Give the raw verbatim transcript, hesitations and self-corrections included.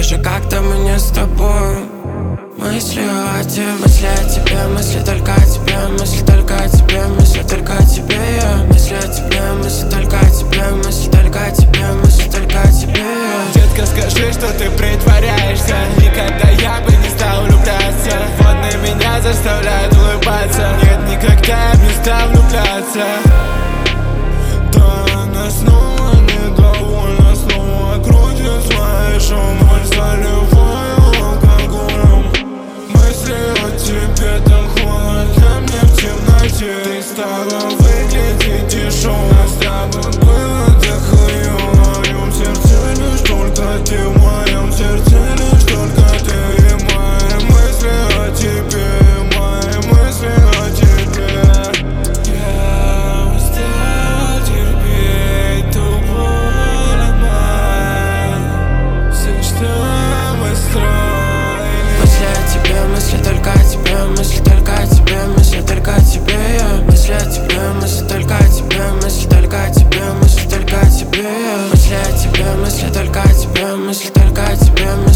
же как-то мы не с тобой. Мысли о тебе, мысли о тебе, мысли только о тебе, мысли только о тебе, мысли только о тебе, я. Мысли о тебе, мысли только о тебе, мысли только о тебе, мысли только о тебе, я. Детка, скажи, что ты притворяешься. Никогда я бы не стал влюбляться. Водные меня заставляют улыбаться. Нет, никогда я бы не стал влюбляться. Да, она снова недовольна, снова крутит свои шумы, заливаю алкоголем. Мысли о тебе так холодно мне в темноте. Ты стала выглядеть дешевой, с тобой было так хуёво. В моем сердце лишь только ты, в моем сердце лишь только ты. И мои мысли о тебе, мои мысли о тебе. Я устал терпеть ту боль от моей. Все, что мы строим. Мысли о тебе, мысли только о тебе, мысли только о тебе, мысли только о тебе, я. Мысли о тебе, мысли только о тебе, мысли только о тебе, мысли только о тебе, я. Мысли о тебе, мысли только о тебе, мысли только о тебе, мысли